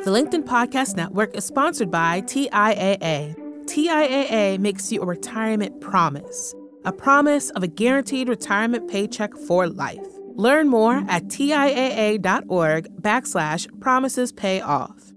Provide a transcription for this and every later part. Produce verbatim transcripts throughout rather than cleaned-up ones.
The LinkedIn Podcast Network is sponsored by T I A A. T I A A makes you a retirement promise, a promise of a guaranteed retirement paycheck for life. Learn more at TIAA.org backslash promises pay off.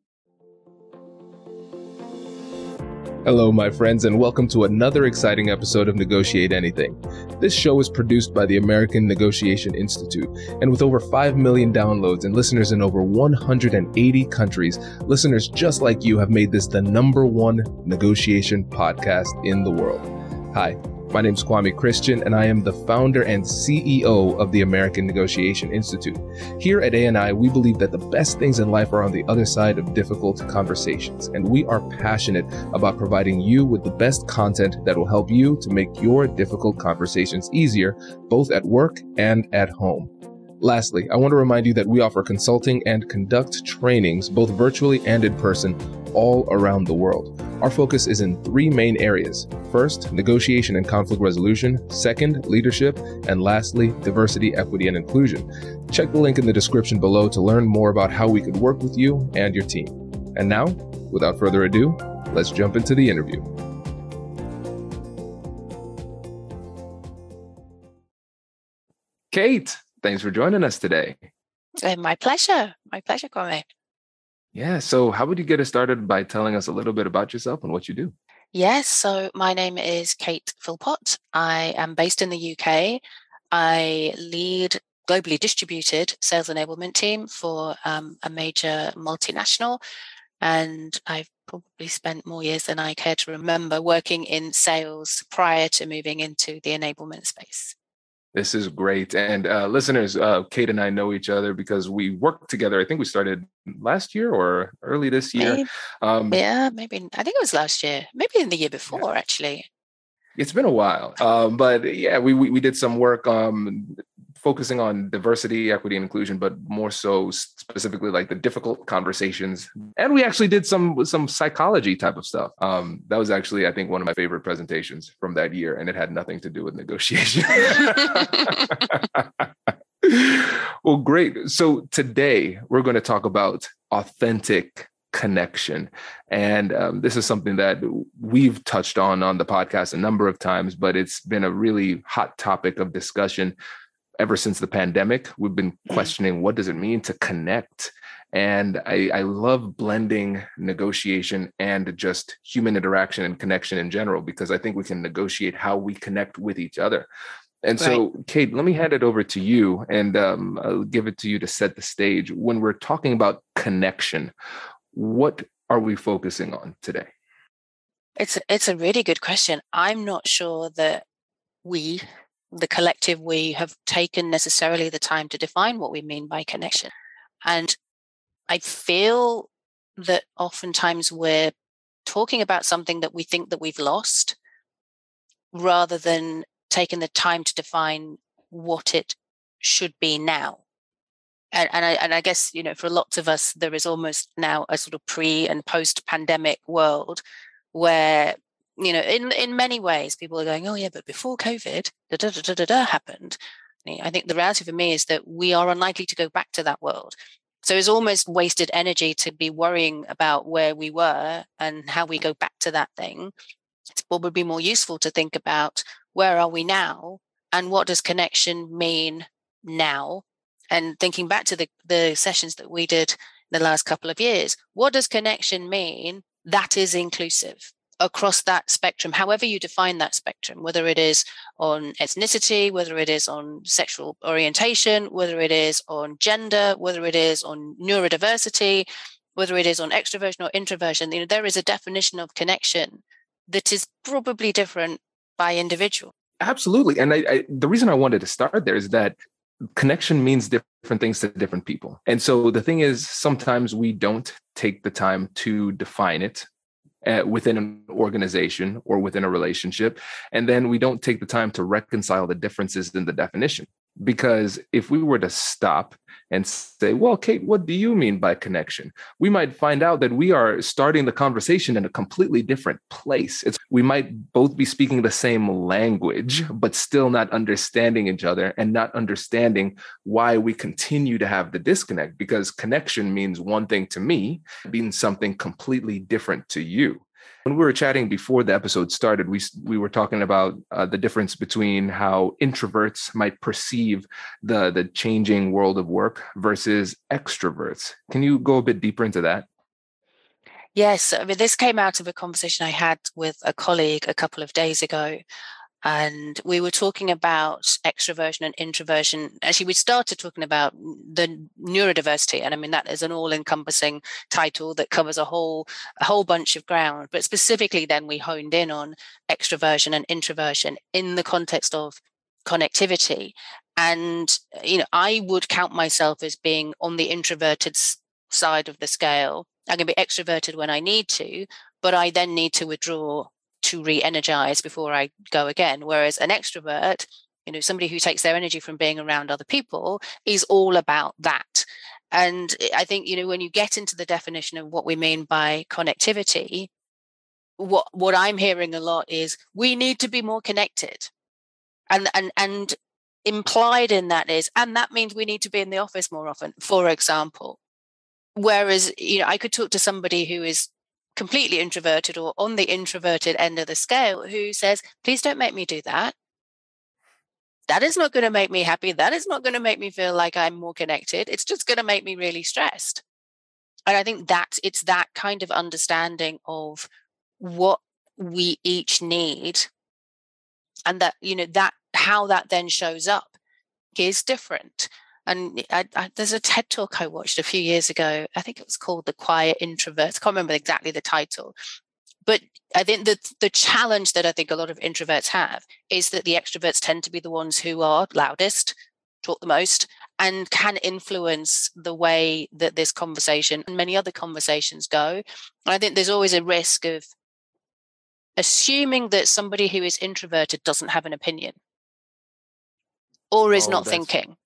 Hello, my friends, and welcome to another exciting episode of Negotiate Anything. This show is produced by the American Negotiation Institute, and with over five million downloads and listeners in over one hundred eighty countries, listeners just like you have made this the number one negotiation podcast in the world. Hi, my name is Kwame Christian, and I am the founder and C E O of the American Negotiation Institute. Here at A N I, we believe that the best things in life are on the other side of difficult conversations, and we are passionate about providing you with the best content that will help you to make your difficult conversations easier, both at work and at home. Lastly, I want to remind you that we offer consulting and conduct trainings, both virtually and in person, all around the world. Our focus is in three main areas. First, negotiation and conflict resolution. Second, leadership. And lastly, diversity, equity, and inclusion. Check the link in the description below to learn more about how we could work with you and your team. And now, without further ado, let's jump into the interview. Kate, thanks for joining us today. Uh, my pleasure. My pleasure, Kwame. Yeah. So how would you get us started by telling us a little bit about yourself and what you do? Yes. So my name is Kate Philpott. I am based in the U K. I lead globally distributed sales enablement team for um, a major multinational. And I've probably spent more years than I care to remember working in sales prior to moving into the enablement space. This is great. And uh, listeners, uh, Kate and I know each other because we worked together. I think we started last year or early this year. Maybe, um, yeah, maybe. I think it was last year, maybe in the year before, yeah. Actually. It's been a while. Um, but yeah, we, we we did some work um, focusing on diversity, equity, and inclusion, but more so specifically like the difficult conversations. And we actually did some some psychology type of stuff. Um, that was actually, I think, one of my favorite presentations from that year, and it had nothing to do with negotiation. Well, great. So today we're going to talk about authentic connection. And um, this is something that we've touched on on the podcast a number of times, but it's been a really hot topic of discussion ever since the pandemic. We've been questioning, what does it mean to connect? And I, I love blending negotiation and just human interaction and connection in general, because I think we can negotiate how we connect with each other. And so, right. Kate, let me hand it over to you, and um, I'll give it to you to set the stage. When we're talking about connection, what are we focusing on today? It's it's a really good question. I'm not sure that we, the collective we, have taken necessarily the time to define what we mean by connection. And I feel that oftentimes we're talking about something that we think that we've lost, rather than taking the time to define what it should be now. And, and, I, and I guess, you know, for lots of us, there is almost now a sort of pre and post pandemic world where, you know, in, in many ways, people are going, oh, yeah, but before COVID, da, da, da, da, da, da, happened. I think the reality for me is that we are unlikely to go back to that world. So it's almost wasted energy to be worrying about where we were and how we go back to that thing. It's probably more useful to think about, where are we now and what does connection mean now? And thinking back to the, the sessions that we did in the last couple of years, what does connection mean that is inclusive across that spectrum, however you define that spectrum, whether it is on ethnicity, whether it is on sexual orientation, whether it is on gender, whether it is on neurodiversity, whether it is on extroversion or introversion. You know, there is a definition of connection that is probably different by individual. Absolutely. And I, I, the reason I wanted to start there is that connection means different things to different people. And so the thing is, sometimes we don't take the time to define it uh, within an organization or within a relationship. And then we don't take the time to reconcile the differences in the definition. Because if we were to stop and say, well, Kate, what do you mean by connection? We might find out that we are starting the conversation in a completely different place. It's, we might both be speaking the same language, but still not understanding each other and not understanding why we continue to have the disconnect, because connection means one thing to me, means something completely different to you. When we were chatting before the episode started, we we were talking about uh, the difference between how introverts might perceive the, the changing world of work versus extroverts. Can you go a bit deeper into that? Yes, I mean, this came out of a conversation I had with a colleague a couple of days ago. And we were talking about extroversion and introversion. Actually, we started talking about the neurodiversity. And I mean, that is an all-encompassing title that covers a whole a whole bunch of ground. But specifically, then we honed in on extroversion and introversion in the context of connectivity. And, you know, I would count myself as being on the introverted side of the scale. I can be extroverted when I need to, but I then need to withdraw to re-energize before I go again. Whereas an extrovert, you know, somebody who takes their energy from being around other people, is all about that. And I think, you know, when you get into the definition of what we mean by connectivity, what what I'm hearing a lot is we need to be more connected. And and and implied in that is, and that means we need to be in the office more often, for example. Whereas, you know, I could talk to somebody who is completely introverted or on the introverted end of the scale who says, please don't make me do that. That is not going to make me happy. That is not going to make me feel like I'm more connected. It's just going to make me really stressed. And I think that it's that kind of understanding of what we each need, and that, you know, that how that then shows up is different. And I, I, there's a TED Talk I watched a few years ago. I think it was called The Quiet Introverts. I can't remember exactly the title. But I think that the challenge that I think a lot of introverts have is that the extroverts tend to be the ones who are loudest, talk the most, and can influence the way that this conversation and many other conversations go. And I think there's always a risk of assuming that somebody who is introverted doesn't have an opinion or is oh, not thinking.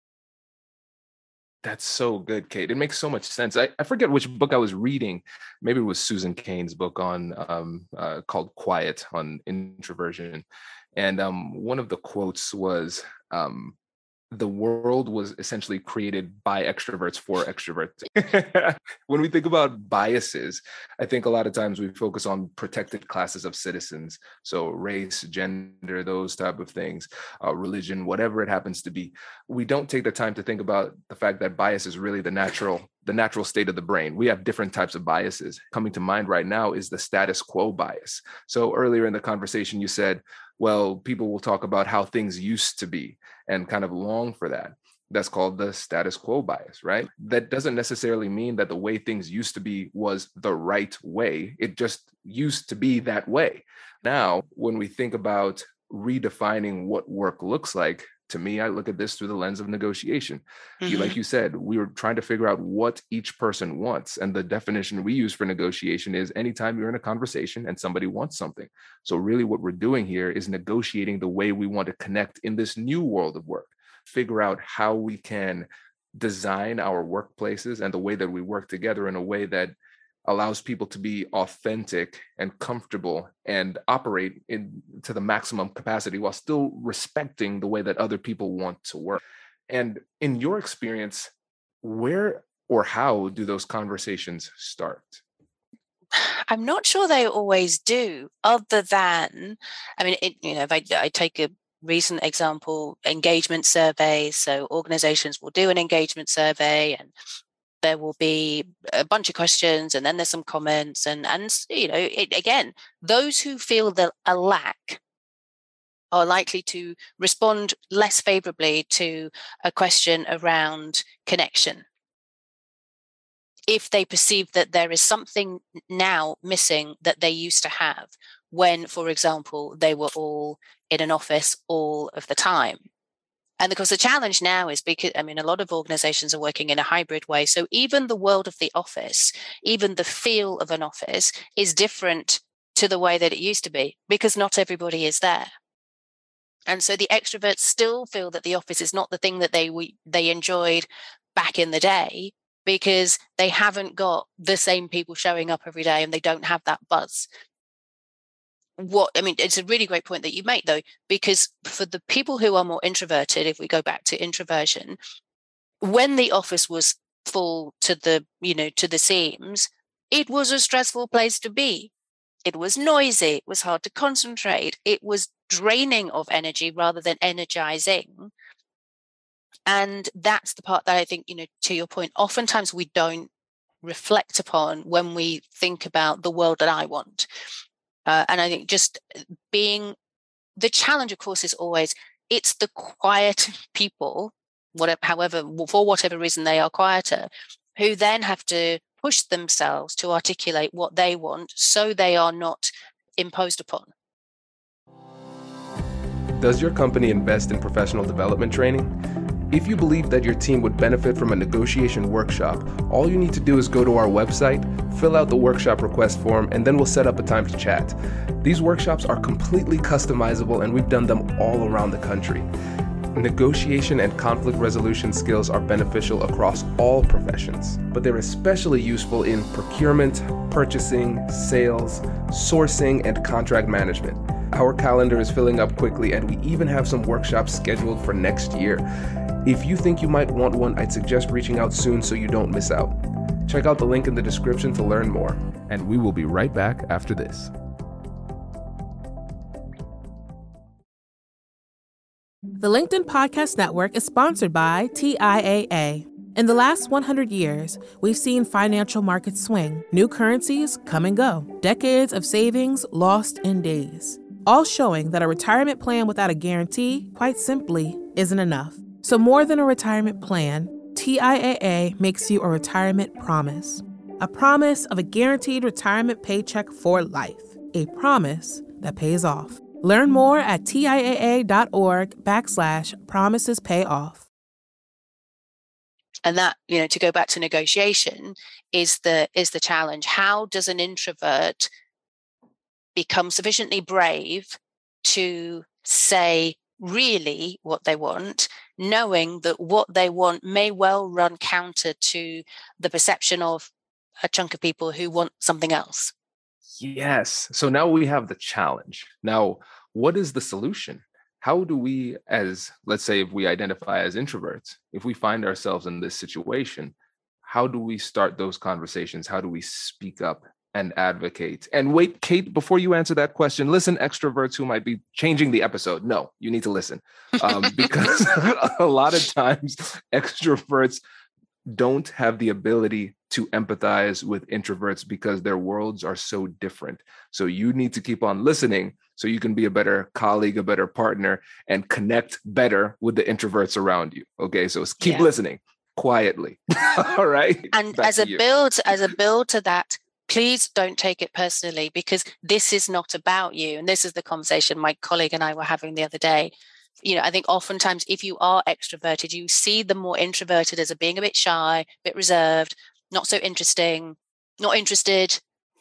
That's so good, Kate. It makes so much sense. I, I forget which book I was reading. Maybe it was Susan Cain's book on um, uh, called Quiet on Introversion. And um, one of the quotes was, um, the world was essentially created by extroverts for extroverts. When we think about biases, I think a lot of times we focus on protected classes of citizens. So race, gender, those type of things, uh, religion, whatever it happens to be. We don't take the time to think about the fact that bias is really the natural, the natural state of the brain. We have different types of biases. Coming to mind right now is the status quo bias. So earlier in the conversation, you said, well, people will talk about how things used to be and kind of long for that. That's called the status quo bias, right? That doesn't necessarily mean that the way things used to be was the right way. It just used to be that way. Now, when we think about redefining what work looks like, to me, I look at this through the lens of negotiation. Mm-hmm. Like you said, we were trying to figure out what each person wants. And the definition we use for negotiation is anytime you're in a conversation and somebody wants something. So really what we're doing here is negotiating the way we want to connect in this new world of work, figure out how we can design our workplaces and the way that we work together in a way that allows people to be authentic and comfortable and operate in to the maximum capacity while still respecting the way that other people want to work. And in your experience, where or how do those conversations start? I'm not sure they always do, other than, I mean, it, you know, if I, I take a recent example, engagement surveys. So organizations will do an engagement survey and there will be a bunch of questions and then there's some comments and, and you know, it, again, those who feel that a lack are likely to respond less favorably to a question around connection if they perceive that there is something now missing that they used to have when, for example, they were all in an office all of the time. And of course, the challenge now is because, I mean, a lot of organizations are working in a hybrid way. So even the world of the office, even the feel of an office is different to the way that it used to be because not everybody is there. And so the extroverts still feel that the office is not the thing that they we, they enjoyed back in the day, because they haven't got the same people showing up every day and they don't have that buzz. What I mean, it's a really great point that you make, though, because for the people who are more introverted, if we go back to introversion, when the office was full to the, you know, to the seams, it was a stressful place to be. It was noisy. It was hard to concentrate. It was draining of energy rather than energizing. And that's the part that I think, you know, to your point, oftentimes we don't reflect upon when we think about the world that I want. Uh, and I think just being the challenge, of course, is always it's the quiet people, whatever, however, for whatever reason they are quieter, who then have to push themselves to articulate what they want so they are not imposed upon. Does your company invest in professional development training? If you believe that your team would benefit from a negotiation workshop, all you need to do is go to our website, fill out the workshop request form, and then we'll set up a time to chat. These workshops are completely customizable, and we've done them all around the country. Negotiation and conflict resolution skills are beneficial across all professions, but they're especially useful in procurement, purchasing, sales, sourcing, and contract management. Our calendar is filling up quickly, and we even have some workshops scheduled for next year. If you think you might want one, I'd suggest reaching out soon so you don't miss out. Check out the link in the description to learn more, and we will be right back after this. The LinkedIn Podcast Network is sponsored by T I A A. In the last one hundred years, we've seen financial markets swing, new currencies come and go, decades of savings lost in days, all showing that a retirement plan without a guarantee, quite simply, isn't enough. So more than a retirement plan, T I A A makes you a retirement promise. A promise of a guaranteed retirement paycheck for life. A promise that pays off. Learn more at TIAA.org backslash promises pay off. And that, you know, to go back to negotiation is the is the challenge. How does an introvert become sufficiently brave to say really what they want, knowing that what they want may well run counter to the perception of a chunk of people who want something else? Yes. So now we have the challenge. Now, what is the solution? How do we, as let's say, if we identify as introverts, if we find ourselves in this situation, how do we start those conversations? How do we speak up and advocate? And wait, Kate, before you answer that question, listen, extroverts who might be changing the episode. No, you need to listen um, because a lot of times extroverts don't have the ability to empathize with introverts because their worlds are so different. So you need to keep on listening so you can be a better colleague, a better partner, and connect better with the introverts around you. Okay, so keep yeah. listening quietly. All right. And Back as a you. build, as a build to that, please don't take it personally, because this is not about you. And this is the conversation my colleague and I were having the other day. You know, I think oftentimes if you are extroverted, you see the more introverted as a being a bit shy, a bit reserved, not so interesting, not interested.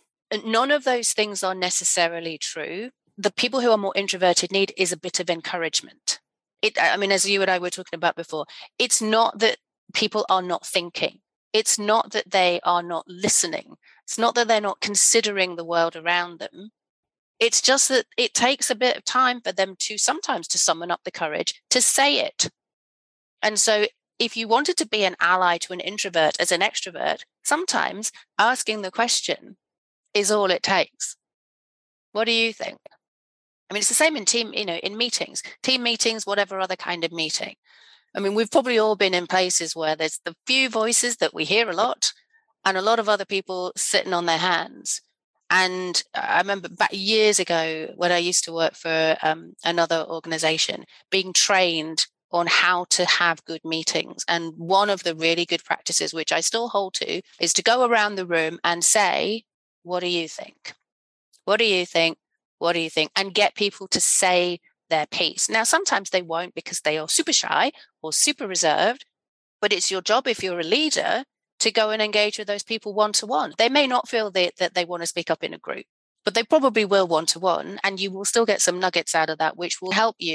None of those things are necessarily true. The people who are more introverted need is a bit of encouragement. It, I mean, as you and I were talking about before, it's not that people are not thinking. It's not that they are not listening. It's not that they're not considering the world around them. It's just that it takes a bit of time for them to sometimes to summon up the courage to say it. And so if you wanted to be an ally to an introvert as an extrovert, sometimes asking the question is all it takes. What do you think? I mean, it's the same in team, you know, in meetings, team meetings, whatever other kind of meeting. I mean, we've probably all been in places where there's the few voices that we hear a lot and a lot of other people sitting on their hands. And I remember back years ago when I used to work for um, another organization, being trained on how to have good meetings. And one of the really good practices, which I still hold to, is to go around the room and say, what do you think? What do you think? What do you think? And get people to say their piece. Now, sometimes they won't because they are super shy or super reserved, but it's your job if you're a leader to go and engage with those people one-to-one. They may not feel that, that they want to speak up in a group, but they probably will one-to-one, and you will still get some nuggets out of that, which will help you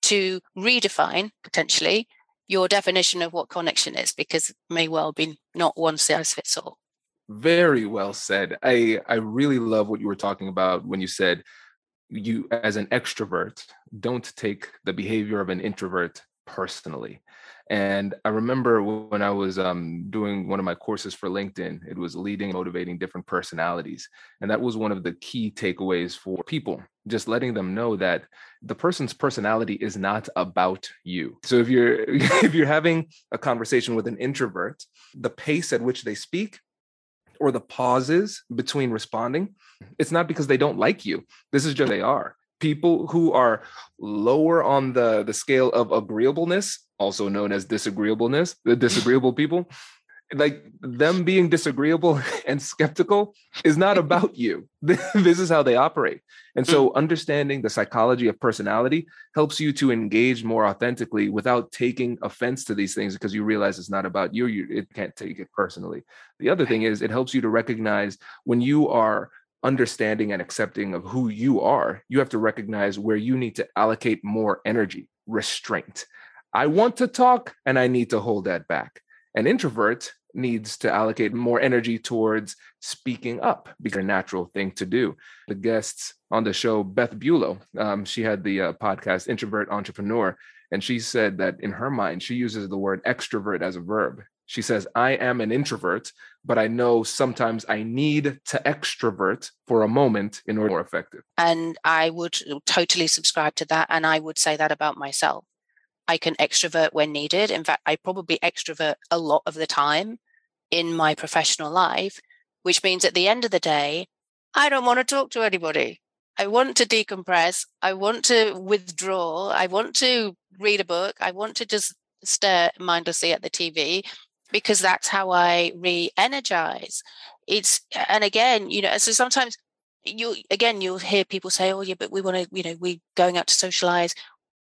to redefine potentially your definition of what connection is, because it may well be not one size fits all. Very well said. I, I really love what you were talking about when you said you, as an extrovert, don't take the behavior of an introvert personally. And I remember when I was um, doing one of my courses for LinkedIn, it was leading and motivating different personalities. And that was one of the key takeaways for people, just letting them know that the person's personality is not about you. So if you're if you're having a conversation with an introvert, the pace at which they speak or the pauses between responding, it's not because they don't like you. This is just they are. People who are lower on the, the scale of agreeableness, also known as disagreeableness, the disagreeable people, like them being disagreeable and skeptical is not about you. This is how they operate. And so understanding the psychology of personality helps you to engage more authentically without taking offense to these things, because you realize it's not about you. You it can't take it personally. The other thing is it helps you to recognize when you are understanding and accepting of who you are, you have to recognize where you need to allocate more energy, restraint. I want to talk and I need to hold that back. An introvert needs to allocate more energy towards speaking up because it's a natural thing to do. The guests on the show, Beth Bulow, um, she had the uh, podcast Introvert Entrepreneur, and she said that in her mind, she uses the word extrovert as a verb. She says, I am an introvert, but I know sometimes I need to extrovert for a moment in order to be more effective. And I would totally subscribe to that. And I would say that about myself. I can extrovert when needed. In fact, I probably extrovert a lot of the time in my professional life, which means at the end of the day, I don't want to talk to anybody. I want to decompress. I want to withdraw. I want to read a book. I want to just stare mindlessly at the T V, because that's how I re-energize. It's, and again, you know, so sometimes you, again, you'll hear people say, oh yeah, but we want to, you know, we're going out to socialize.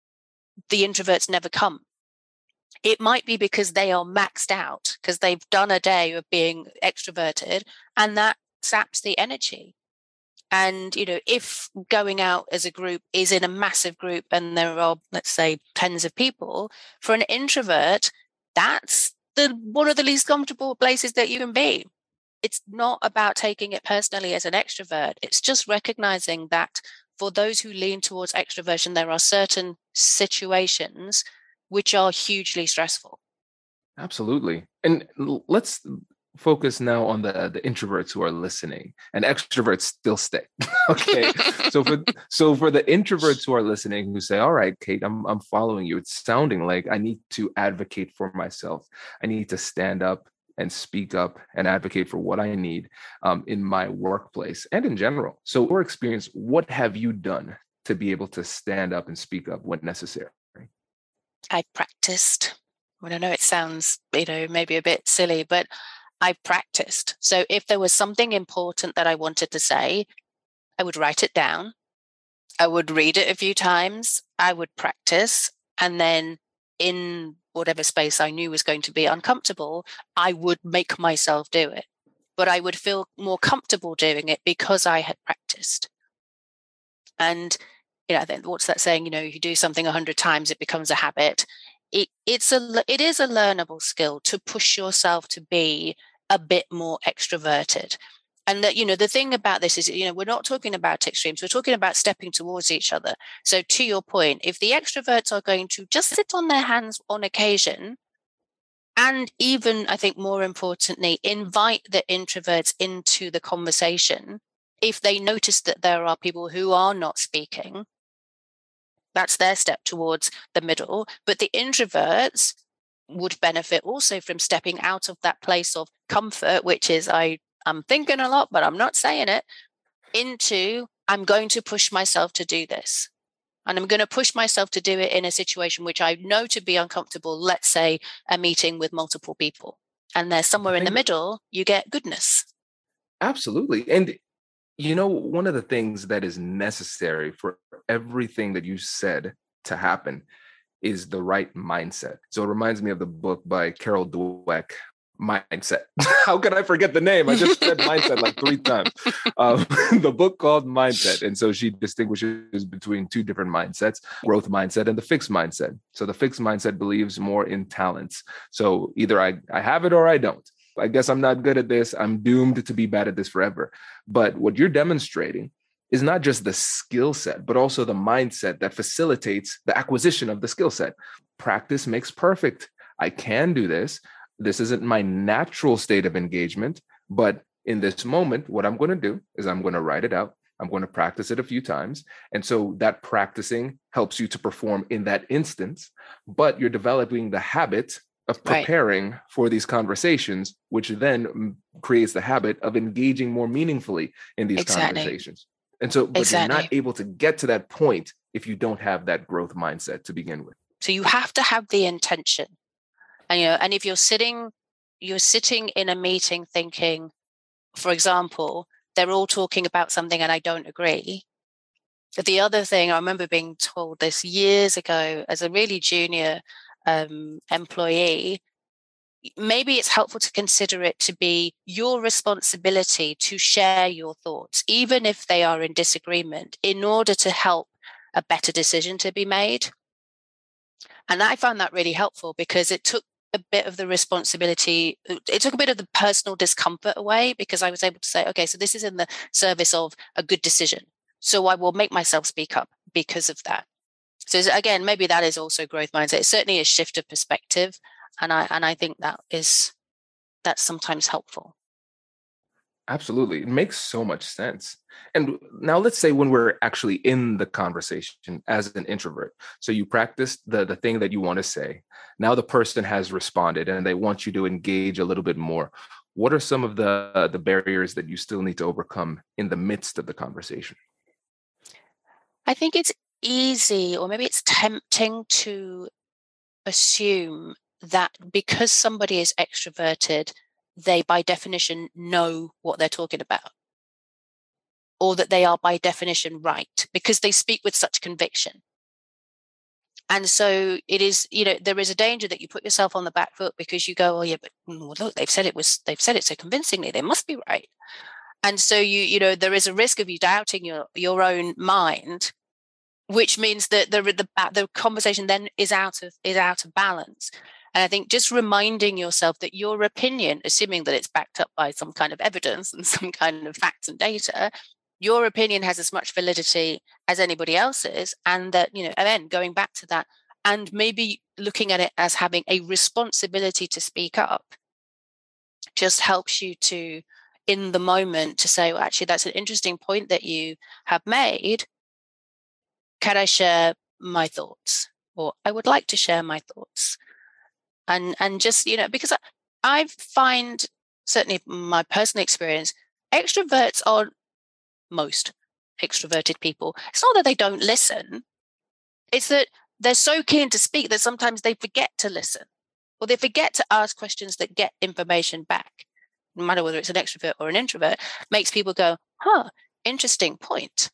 The introverts never come. It might be because they are maxed out, because they've done a day of being extroverted, and that saps the energy. And, you know, if going out as a group is in a massive group and there are, let's say, tens of people, for an introvert, that's the one of the least comfortable places that you can be. It's not about taking it personally as an extrovert. It's just recognizing that for those who lean towards extroversion, there are certain situations which are hugely stressful. Absolutely. And let's focus now on the, the introverts who are listening, and extroverts still stay. Okay. so for so for the introverts who are listening, who say, all right, Kate, I'm I'm following you. It's sounding like I need to advocate for myself. I need to stand up and speak up and advocate for what I need um, in my workplace and in general. So your experience, what have you done to be able to stand up and speak up when necessary? I practiced. Well, I know it sounds, you know, maybe a bit silly, but I practiced. So if there was something important that I wanted to say, I would write it down. I would read it a few times. I would practice. And then in whatever space I knew was going to be uncomfortable, I would make myself do it. But I would feel more comfortable doing it because I had practiced. And, you know, then what's that saying? You know, you do something a hundred times, it becomes a habit. It, it's a, it is a learnable skill to push yourself to be a bit more extroverted. And that, you know, the thing about this is, you know, we're not talking about extremes. We're talking about stepping towards each other. So to your point, if the extroverts are going to just sit on their hands on occasion, and even, I think more importantly, invite the introverts into the conversation, if they notice that there are people who are not speaking, that's their step towards the middle. But the introverts would benefit also from stepping out of that place of comfort, which is I, I'm thinking a lot, but I'm not saying it, into I'm going to push myself to do this. And I'm going to push myself to do it in a situation which I know to be uncomfortable, let's say a meeting with multiple people. And there's somewhere in the middle, you get goodness. Absolutely. And you know, one of the things that is necessary for everything that you said to happen is the right mindset. So it reminds me of the book by Carol Dweck, Mindset. How could I forget the name? I just said mindset like three times. Um, the book called Mindset. And so she distinguishes between two different mindsets, growth mindset and the fixed mindset. So the fixed mindset believes more in talents. So either I, I have it or I don't. I guess I'm not good at this. I'm doomed to be bad at this forever. But what you're demonstrating is not just the skill set, but also the mindset that facilitates the acquisition of the skill set. Practice makes perfect. I can do this. This isn't my natural state of engagement, but in this moment, what I'm going to do is I'm going to write it out. I'm going to practice it a few times. And so that practicing helps you to perform in that instance, but you're developing the habit of preparing right. for these conversations, which then creates the habit of engaging more meaningfully in these exactly. conversations. And so, but exactly. you're not able to get to that point if you don't have that growth mindset to begin with. So you have to have the intention. And, you know, and if you're sitting, you're sitting in a meeting thinking, for example, they're all talking about something and I don't agree. The other thing, I remember being told this years ago as a really junior um, employee, maybe it's helpful to consider it to be your responsibility to share your thoughts, even if they are in disagreement, in order to help a better decision to be made. And I found that really helpful because it took a bit of the responsibility, it took a bit of the personal discomfort away, because I was able to say, okay, so this is in the service of a good decision. So I will make myself speak up because of that. So again, maybe that is also growth mindset. It's certainly a shift of perspective. And I and I think that is, that's sometimes helpful. Absolutely. It makes so much sense. And now let's say when we're actually in the conversation as an introvert. So you practiced the, the thing that you want to say. Now the person has responded and they want you to engage a little bit more. What are some of the, uh, the barriers that you still need to overcome in the midst of the conversation? I think it's easy, or maybe it's tempting to assume that because somebody is extroverted, they by definition know what they're talking about, or that they are by definition right because they speak with such conviction. And so it is, you know, there is a danger that you put yourself on the back foot because you go, oh yeah, but well, look, they've said it was, they've said it so convincingly, they must be right. And so you, you know, there is a risk of you doubting your your own mind, which means that the the the conversation then is out of is out of balance. And I think just reminding yourself that your opinion, assuming that it's backed up by some kind of evidence and some kind of facts and data, your opinion has as much validity as anybody else's. And that, you know, and then going back to that and maybe looking at it as having a responsibility to speak up just helps you to, in the moment, to say, well, actually, that's an interesting point that you have made. Can I share my thoughts? Or I would like to share my thoughts. And and just, you know, because I, I find, certainly my personal experience, extroverts are most extroverted people. It's not that they don't listen. It's that they're so keen to speak that sometimes they forget to listen, or they forget to ask questions that get information back. No matter whether it's an extrovert or an introvert, makes people go, huh, interesting point.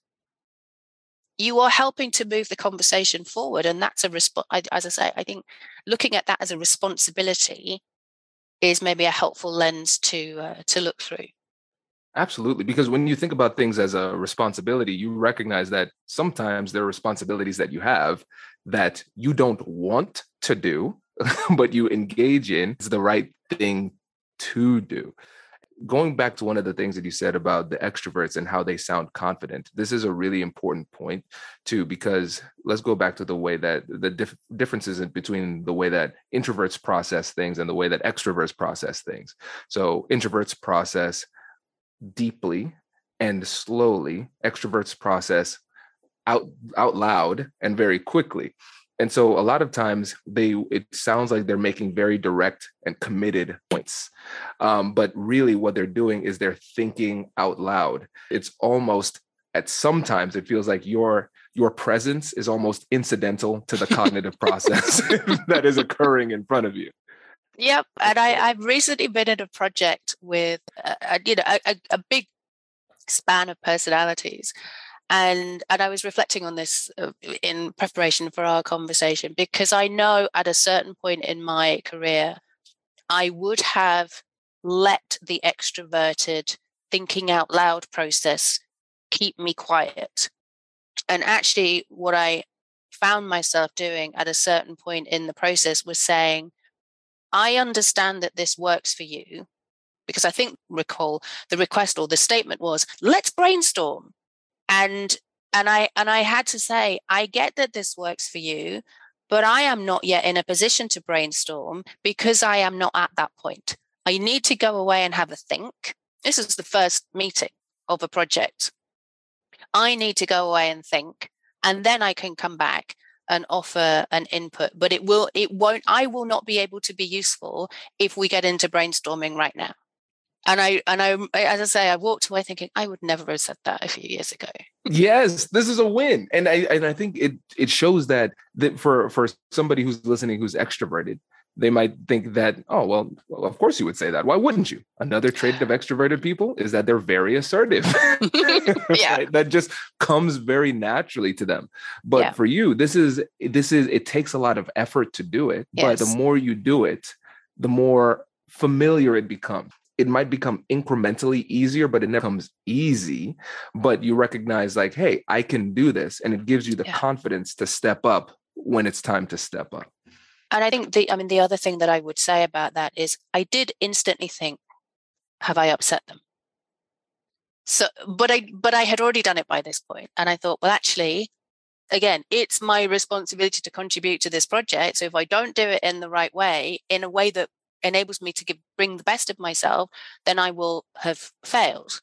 You are helping to move the conversation forward. And that's a response. As I say, I think looking at that as a responsibility is maybe a helpful lens to uh, to look through. Absolutely. Because when you think about things as a responsibility, you recognize that sometimes there are responsibilities that you have that you don't want to do, but you engage in is the right thing to do. Going back to one of the things that you said about the extroverts and how they sound confident, this is a really important point too, because let's go back to the way that the dif- differences in between the way that introverts process things and the way that extroverts process things. So introverts process deeply and slowly. Extroverts process out out loud and very quickly. And so a lot of times they, it sounds like they're making very direct and committed points. Um, but really what they're doing is they're thinking out loud. It's almost, at sometimes it feels like your, your presence is almost incidental to the cognitive process that is occurring in front of you. Yep. And I, I've recently been in a project with, uh, you know, a, a big span of personalities. And and I was reflecting on this in preparation for our conversation, because I know at a certain point in my career, I would have let the extroverted thinking out loud process keep me quiet. And actually, what I found myself doing at a certain point in the process was saying, I understand that this works for you, because I think, recall, the request or the statement was, let's brainstorm. And and I and I had to say, I get that this works for you, but I am not yet in a position to brainstorm because I am not at that point. I need to go away and have a think. This is the first meeting of a project. I need to go away and think, and then I can come back and offer an input. But it will, it won't, I will not be able to be useful if we get into brainstorming right now. And I, and I, as I say, I walked away thinking I would never have said that a few years ago. Yes, this is a win. And I, and I think it, it shows that, that for, for somebody who's listening, who's extroverted, they might think that, oh, well, well, of course you would say that. Why wouldn't you? Another trait of extroverted people is that they're very assertive. Yeah. Right? That just comes very naturally to them. But Yeah. for you, this is, this is, it takes a lot of effort to do it. Yes. But the more you do it, the more familiar it becomes. It might become incrementally easier, but it never becomes easy. But you recognize like, hey, I can do this. And it gives you the Yeah. confidence confidence to step up when it's time to step up. And I think the, I mean, the other thing that I would say about that is I did instantly think, have I upset them? So, but I, but I had already done it by this point. And I thought, well, actually, again, it's my responsibility to contribute to this project. So if I don't do it in the right way, in a way that enables me to give, bring the best of myself, then I will have failed.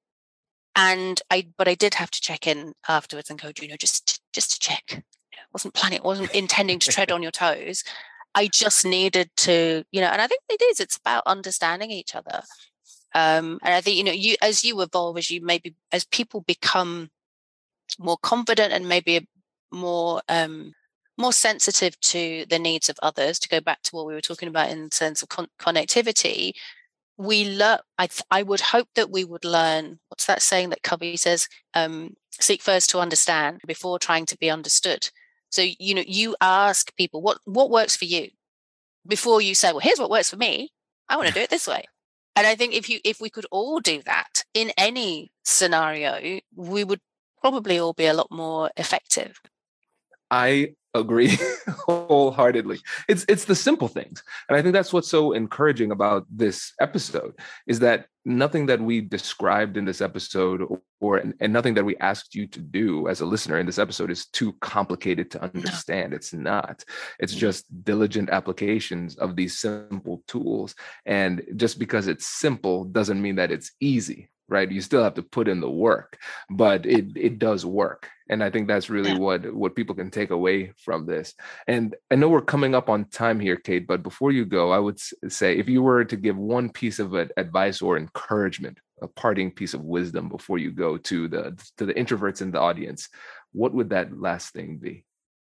And I, but I did have to check in afterwards and go, you know, just, just to check. Wasn't planning, wasn't intending to tread on your toes. I just needed to, you know, and I think it is, it's about understanding each other. Um, and I think, you know, you, as you evolve, as you maybe, as people become more confident and maybe more, um, more sensitive to the needs of others, to go back to what we were talking about in the sense of con- connectivity, we learn, I, th- I would hope that we would learn, what's that saying that Covey says, um, seek first to understand before trying to be understood. So, you know, you ask people what, what works for you before you say, well, here's what works for me. I want to do it this way. And I think if you, if we could all do that in any scenario, we would probably all be a lot more effective. I agree wholeheartedly. It's it's the simple things. And I think that's what's so encouraging about this episode is that nothing that we described in this episode or and nothing that we asked you to do as a listener in this episode is too complicated to understand. It's not. It's just diligent applications of these simple tools. And just because it's simple doesn't mean that it's easy, right? You still have to put in the work, but it it does work. And I think that's really yeah. what, what people can take away from this. And I know we're coming up on time here, Kate, but before you go, I would say if you were to give one piece of advice or encouragement, a parting piece of wisdom before you go to the to the introverts in the audience, what would that last thing be?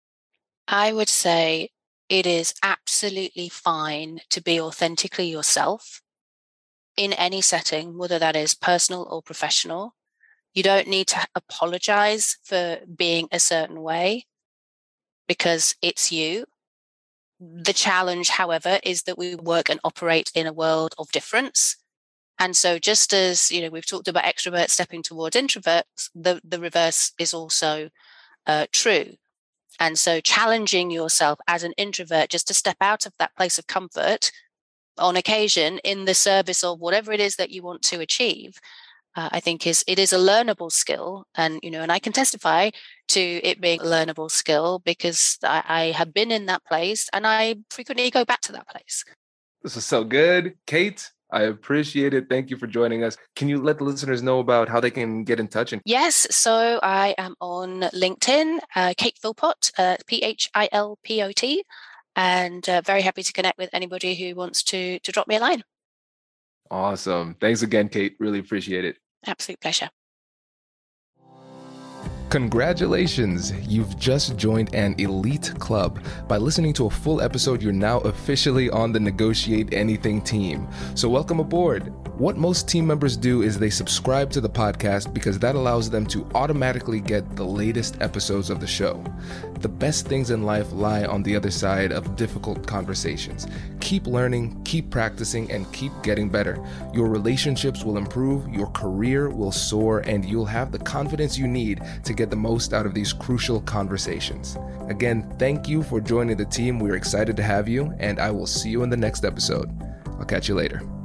I would say it is absolutely fine to be authentically yourself in any setting, whether that is personal or professional. You don't need to apologize for being a certain way because it's you. The challenge, however, is that we work and operate in a world of difference. And so just as, you know, we've talked about extroverts stepping towards introverts, the, the reverse is also uh, true. And so challenging yourself as an introvert just to step out of that place of comfort on occasion in the service of whatever it is that you want to achieve, Uh, I think is it is a learnable skill, and you know, and I can testify to it being a learnable skill because I, I have been in that place, and I frequently go back to that place. This is so good, Kate. I appreciate it. Thank you for joining us. Can you let the listeners know about how they can get in touch? And yes, so I am on LinkedIn, uh, Kate Philpott, uh, P H I L P O T, and uh, very happy to connect with anybody who wants to to drop me a line. Awesome. Thanks again, Kate. Really appreciate it. Absolute pleasure. Congratulations! You've just joined an elite club. By listening to a full episode, you're now officially on the Negotiate Anything team. So welcome aboard. What most team members do is they subscribe to the podcast because that allows them to automatically get the latest episodes of the show. The best things in life lie on the other side of difficult conversations. Keep learning, keep practicing, and keep getting better. Your relationships will improve, your career will soar, and you'll have the confidence you need to get the most out of these crucial conversations. Again, thank you for joining the team. We're excited to have you, and I will see you in the next episode. I'll catch you later.